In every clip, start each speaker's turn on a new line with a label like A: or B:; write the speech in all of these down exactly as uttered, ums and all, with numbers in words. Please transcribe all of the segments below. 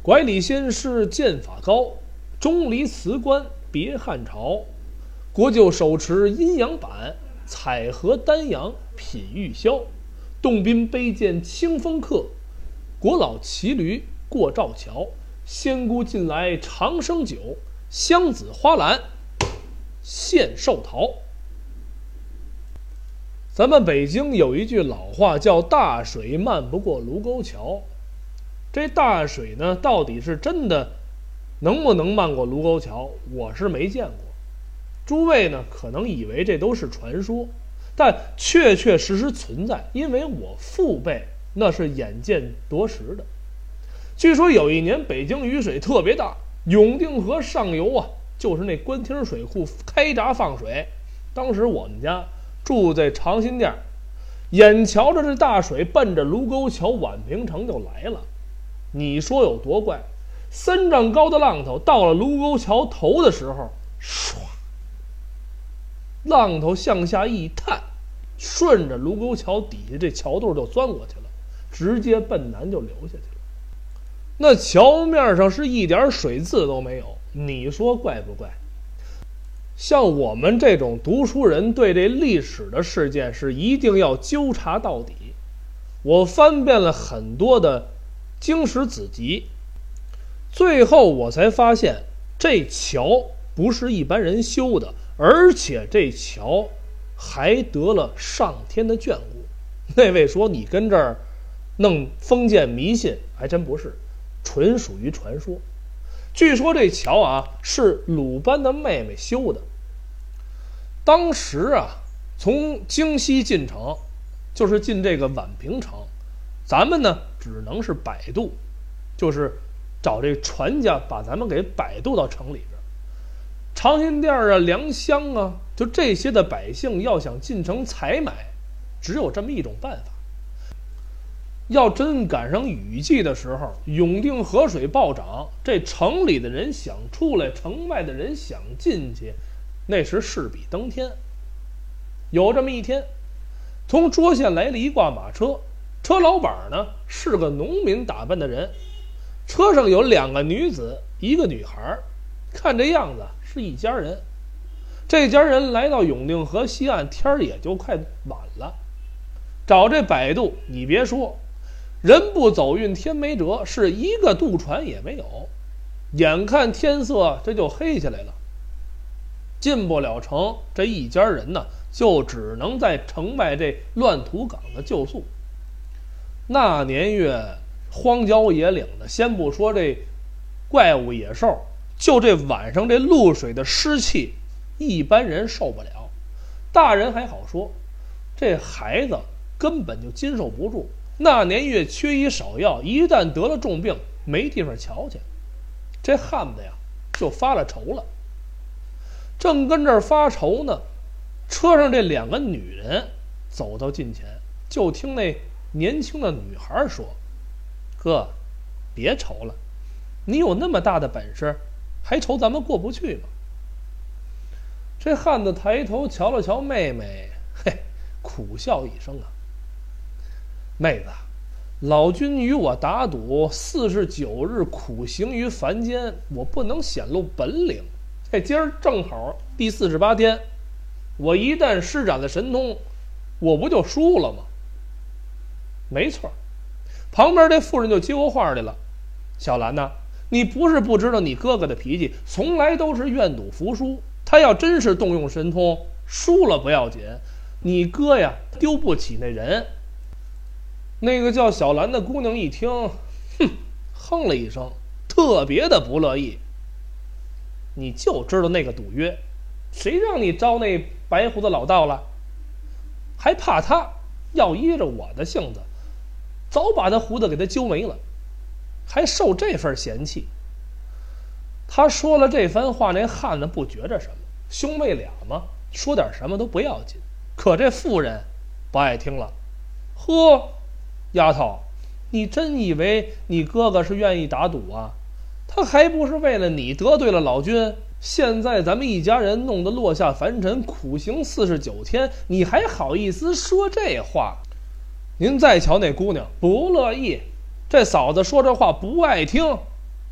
A: 拐李先师剑法高，钟离辞官别汉朝。国舅手持阴阳板，采荷丹阳品玉箫。洞宾杯剑清风客，国老骑驴过赵桥。仙姑近来长生酒，香子花篮献寿桃。咱们北京有一句老话叫大水漫不过卢沟桥。这大水呢，到底是真的能不能漫过卢沟桥，我是没见过。诸位呢可能以为这都是传说，但确确实实存在，因为我父辈那是眼见得实的。据说有一年北京雨水特别大，永定河上游啊，就是那官厅水库开闸放水。当时我们家住在长辛店，眼瞧着这大水奔着卢沟桥宛平城就来了。你说有多怪？三丈高的浪头到了卢沟桥头的时候，唰，浪头向下一探，顺着卢沟桥底下这桥洞就钻过去了，直接奔南就流下去了。那桥面上是一点水渍都没有，你说怪不怪？像我们这种读书人对这历史的事件是一定要纠察到底。我翻遍了很多的经史子集，最后我才发现这桥不是一般人修的，而且这桥还得了上天的眷顾。那位说你跟这儿弄封建迷信，还真不是，纯属于传说。据说这桥啊是鲁班的妹妹修的。当时啊，从京西进城，就是进这个宛平城，咱们呢只能是摆渡，就是找这船家把咱们给摆渡到城里边。长辛店啊、良乡啊，就这些的百姓要想进城采买，只有这么一种办法。要真赶上雨季的时候，永定河水暴涨，这城里的人想出来，城外的人想进去，那时势比登天。有这么一天，从涿县来了一挂马车，车老板呢是个农民打扮的人，车上有两个女子，一个女孩，看这样子是一家人。这家人来到永定河西岸，天也就快晚了，找这摆渡，你别说，人不走运天没辙，是一个渡船也没有。眼看天色这就黑下来了，进不了城，这一家人呢就只能在城外这乱土岗子就宿。那年月荒郊野岭的，先不说这怪物野兽，就这晚上这露水的湿气，一般人受不了。大人还好说，这孩子根本就经受不住。那年月缺医少药，一旦得了重病，没地方瞧去。这汉子呀就发了愁了。正跟这儿发愁呢，车上这两个女人走到近前，就听那年轻的女孩说：“哥，别愁了，你有那么大的本事，还愁咱们过不去吗？”这汉子抬头瞧了瞧妹妹，嘿，苦笑一声啊：“妹子，老君与我打赌四十九日苦行于凡间，我不能显露本领。这今儿正好第四十八天，我一旦施展了神通，我不就输了吗？”没错，旁边这妇人就接过话来了：“小兰呐，你不是不知道你哥哥的脾气，从来都是愿赌服输。他要真是动用神通，输了不要紧，你哥呀丢不起那人。”那个叫小兰的姑娘一听，哼，哼了一声，特别的不乐意。你就知道那个赌约，谁让你招那白胡子老道了？还怕他？要依着我的性子，早把他胡子给他揪没了，还受这份嫌弃。他说了这番话，那汉子不觉着什么，兄妹俩嘛，说点什么都不要紧。可这妇人不爱听了，呵，丫头，你真以为你哥哥是愿意打赌啊？他还不是为了你得罪了老君，现在咱们一家人弄得落下凡尘，苦行四十九天，你还好意思说这话？您再瞧那姑娘不乐意，这嫂子说这话不爱听，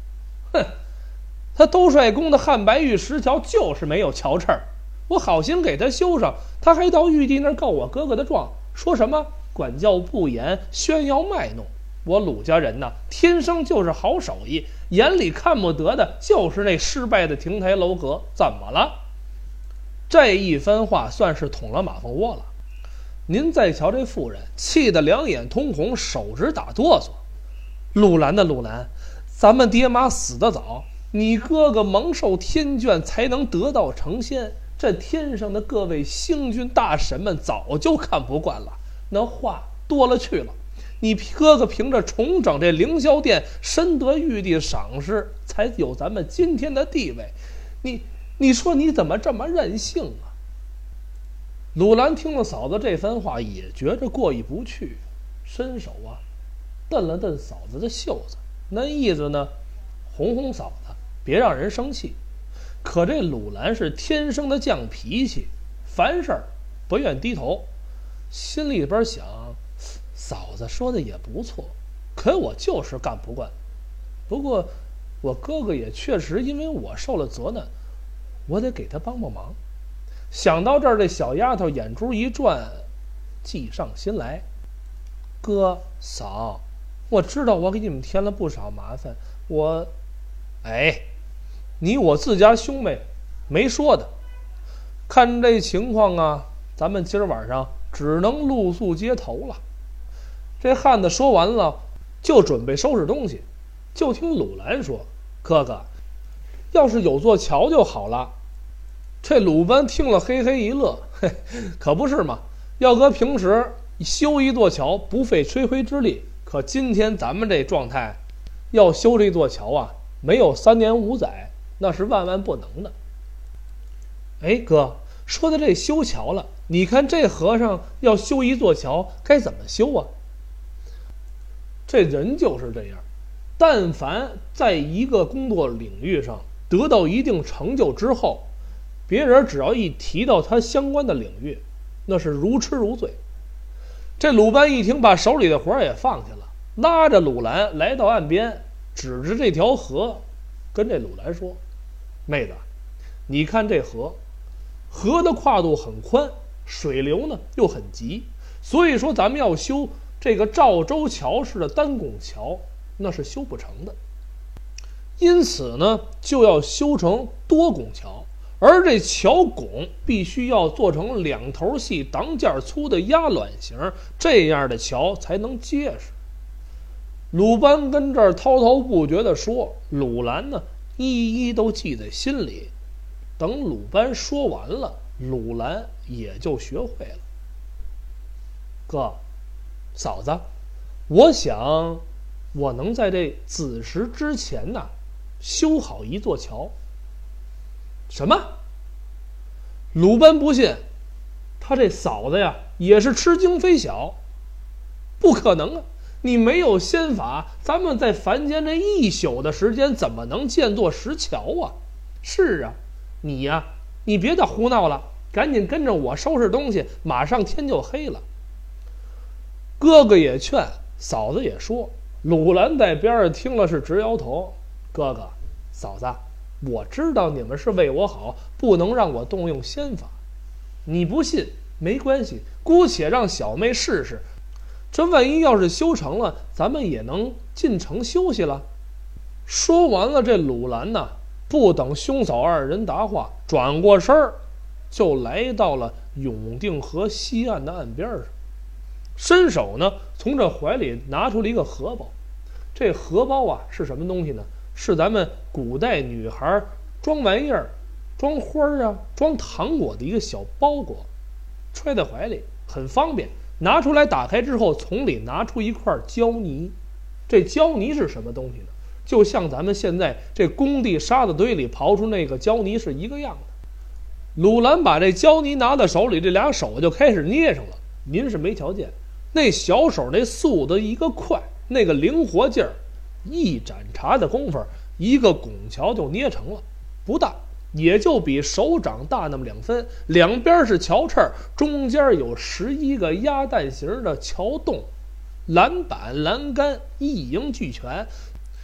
A: 哼，他兜率宫的汉白玉石桥就是没有桥翅儿，我好心给他修上，他还到玉帝那儿告我哥哥的状，说什么管教不严，炫耀卖弄。我鲁家人呐，天生就是好手艺，眼里看不得的就是那失败的亭台楼阁。怎么了？这一番话算是捅了马蜂窝了。您再瞧这妇人，气得两眼通红，手指打哆嗦。鲁兰的鲁兰，咱们爹妈死得早，你哥哥蒙受天眷才能得道成仙，这天上的各位星君大神们早就看不惯了，那话多了去了。你哥哥凭着重整这凌霄殿，深得玉帝赏识，才有咱们今天的地位。你你说你怎么这么任性啊？鲁兰听了嫂子这番话，也觉着过意不去，伸手啊蹬了蹬嫂子的袖子，那意思呢，哄哄嫂子，别让人生气。可这鲁兰是天生的犟脾气，凡事不愿低头，心里边想，嫂子说的也不错，可我就是干不惯。不过我哥哥也确实因为我受了责难，我得给他帮帮忙。想到这儿，这小丫头眼珠一转，计上心来。哥嫂，我知道我给你们添了不少麻烦，我哎你我自家兄妹没说的，看这情况啊，咱们今儿晚上只能露宿街头了。这汉子说完了，就准备收拾东西，就听鲁兰说：“哥哥，要是有座桥就好了。”这鲁班听了嘿嘿一乐，嘿，可不是嘛！要搁平时修一座桥不费吹灰之力，可今天咱们这状态，要修这座桥啊，没有三年五载，那是万万不能的。哎，哥，说到这修桥了，你看这和尚要修一座桥，该怎么修啊？这人就是这样，但凡在一个工作领域上得到一定成就之后，别人只要一提到他相关的领域，那是如痴如醉。这鲁班一听，把手里的活也放下了，拉着鲁兰来到岸边，指着这条河，跟这鲁兰说：“妹子，你看这河，河的跨度很宽，水流呢又很急，所以说咱们要修这个赵州桥式的单拱桥，那是修不成的。因此呢，就要修成多拱桥。而这桥拱必须要做成两头细、挡件粗的压卵形，这样的桥才能结实。”鲁班跟这儿滔滔不绝地说，鲁兰呢一一都记在心里。等鲁班说完了，鲁兰也就学会了。哥，嫂子，我想我能在这子时之前呢，修好一座桥。什么？鲁班不信，他这嫂子呀也是吃惊非小。不可能啊，你没有仙法，咱们在凡间这一宿的时间怎么能建座石桥啊？是啊，你呀你别再胡闹了，赶紧跟着我收拾东西，马上天就黑了。哥哥也劝，嫂子也说。鲁兰在边上听了是直摇头。哥哥嫂子，我知道你们是为我好，不能让我动用仙法。你不信没关系，姑且让小妹试试，这万一要是修成了，咱们也能进城休息了。说完了，这鲁兰呢，不等兄嫂二人答话，转过身儿就来到了永定河西岸的岸边上，伸手呢从这怀里拿出了一个荷包。这荷包啊是什么东西呢？是咱们古代女孩装玩意儿、装花啊、装糖果的一个小包裹，揣在怀里很方便。拿出来打开之后，从里拿出一块胶泥。这胶泥是什么东西呢？就像咱们现在这工地沙子堆里刨出那个胶泥是一个样的。鲁兰把这胶泥拿到手里，这俩手就开始捏上了。您是没瞧见，那小手那速度一个快，那个灵活劲儿，一盏茶的功夫，一个拱桥就捏成了，不大，也就比手掌大那么两分，两边是桥翅，中间有十一个鸭蛋形的桥洞，栏板栏杆一应俱全。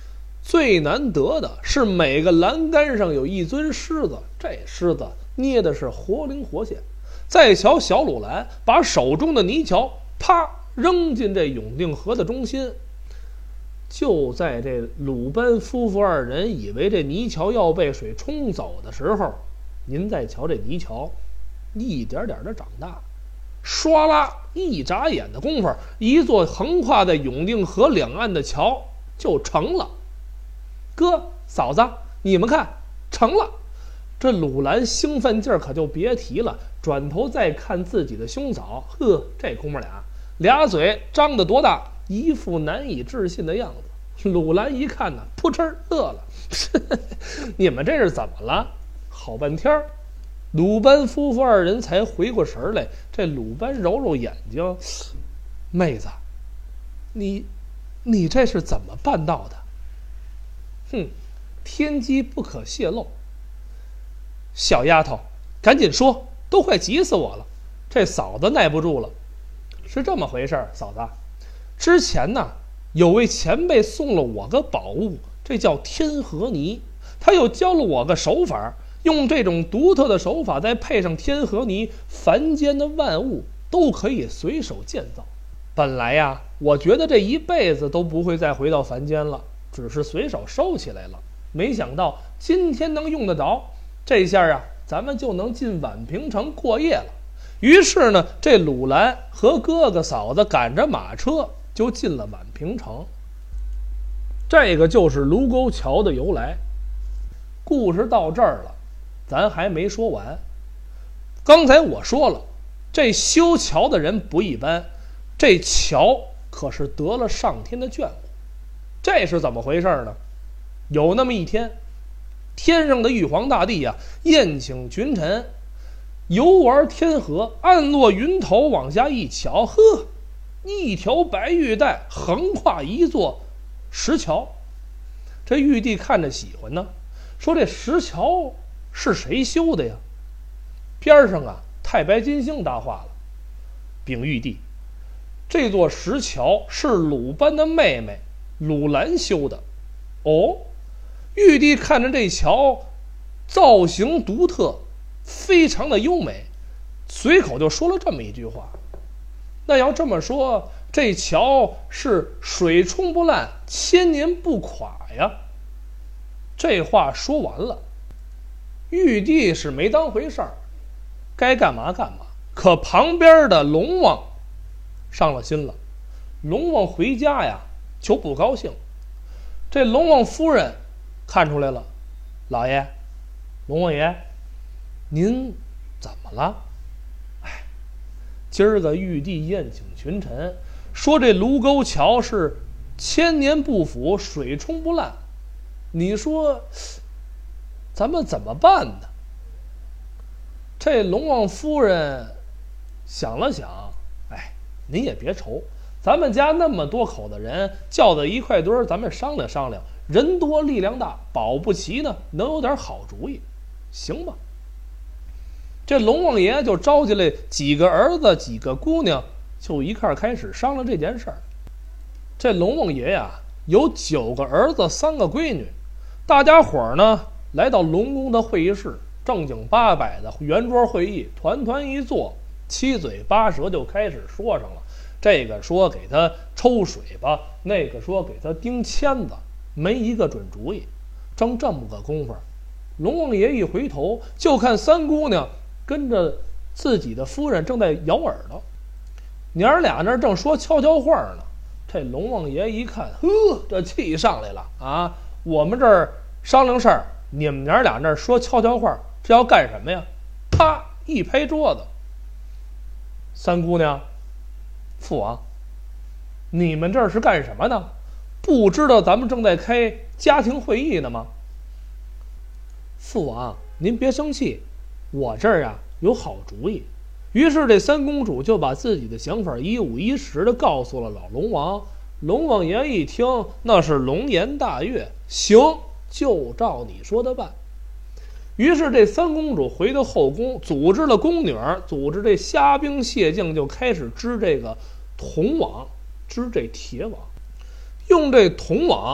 A: 最难得的是每个栏杆上有一尊狮子，这狮子捏的是活灵活现。再瞧小鲁兰把手中的泥桥啪扔进这永定河的中心，就在这鲁班夫妇二人以为这泥桥要被水冲走的时候，您再瞧这泥桥一点点的长大，唰啦一眨眼的功夫，一座横跨在永定河两岸的桥就成了。哥嫂子，你们看成了。这鲁兰兴奋劲儿可就别提了，转头再看自己的兄嫂，呵，这姑们俩俩嘴张得多大，一副难以置信的样子。鲁兰一看呢，扑哧乐了你们这是怎么了？好半天鲁班夫妇二人才回过神来。这鲁班揉揉眼睛，妹子，你你这是怎么办到的？哼，天机不可泄露。小丫头，赶紧说，都快急死我了。这嫂子耐不住了。是这么回事儿，嫂子，之前呢，有位前辈送了我个宝物，这叫天河泥。他又教了我个手法，用这种独特的手法，再配上天河泥，凡间的万物都可以随手建造。本来呀，我觉得这一辈子都不会再回到凡间了，只是随手收起来了。没想到今天能用得着，这下啊，咱们就能进宛平城过夜了。于是呢，这鲁兰和哥哥嫂子赶着马车就进了宛平城。这个就是卢沟桥的由来。故事到这儿了，咱还没说完。刚才我说了，这修桥的人不一般，这桥可是得了上天的眷顾。这是怎么回事呢？有那么一天，天上的玉皇大帝呀、啊，宴请群臣，游玩天河，暗落云头往下一瞧，呵，一条白玉带横跨一座石桥。这玉帝看着喜欢呢，说这石桥是谁修的呀？边上啊，太白金星答话了，禀玉帝，这座石桥是鲁班的妹妹鲁兰修的。哦，玉帝看着这桥造型独特，非常的优美，随口就说了这么一句话。那要这么说，这桥是水冲不烂，千年不垮呀。这话说完了，玉帝是没当回事儿，该干嘛干嘛。可旁边的龙王上了心了，龙王回家呀就不高兴。这龙王夫人看出来了，老爷，龙王爷，您怎么了？哎，今儿个玉帝宴请群臣，说这卢沟桥是千年不腐，水冲不烂，你说咱们怎么办呢？这龙王夫人想了想，哎，您也别愁，咱们家那么多口子人，叫到一块堆儿，咱们商量商量，人多力量大，保不齐呢能有点好主意，行吧？这龙王爷就召集了几个儿子几个姑娘，就一块开始商量这件事儿。这龙王爷呀有九个儿子三个闺女，大家伙儿呢来到龙宫的会议室，正经八百的圆桌会议，团团一坐，七嘴八舌就开始说上了。这个说给他抽水吧，那个说给他钉签子，没一个准主意。正这么个功夫，龙王爷一回头就看三姑娘跟着自己的夫人正在咬耳朵，娘儿俩那正说悄悄话呢。这龙王爷一看，呵，这气上来了啊！我们这儿商量事儿，你们娘俩那儿说悄悄话，这要干什么呀？啪一拍桌子，三姑娘，父王，你们这儿是干什么呢？不知道咱们正在开家庭会议呢吗？父王，您别生气，我这儿啊有好主意。于是这三公主就把自己的想法一五一十的告诉了老龙王。龙王爷一听，那是龙颜大悦，行，就照你说的办。于是这三公主回到后宫，组织了宫女，组织这虾兵蟹将，就开始织这个铜网，织这铁网。用这铜网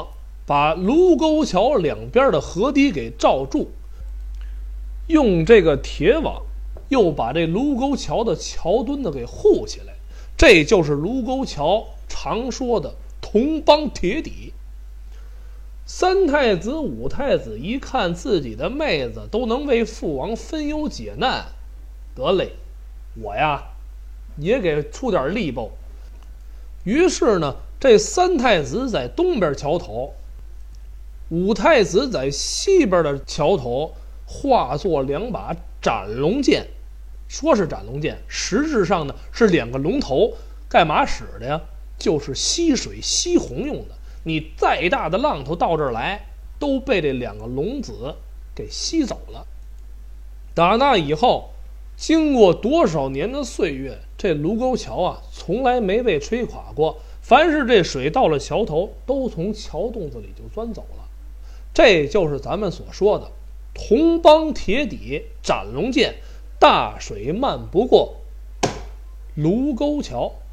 A: 把卢沟桥两边的河堤给罩住，用这个铁网又把这卢沟桥的桥墩子给护起来，这就是卢沟桥常说的铜帮铁底。三太子五太子一看自己的妹子都能为父王分忧解难，得嘞，我呀也给出点力报。于是呢，这三太子在东边桥头，五太子在西边的桥头，化作两把斩龙剑。说是斩龙剑，实质上呢是两个龙头，干嘛使的呀？就是吸水吸洪用的。你再大的浪头到这儿来，都被这两个龙子给吸走了。打那以后，经过多少年的岁月，这卢沟桥啊从来没被吹垮过。凡是这水到了桥头，都从桥洞子里就钻走了。这就是咱们所说的铜帮铁底斩龙剑，大水漫不过卢沟桥。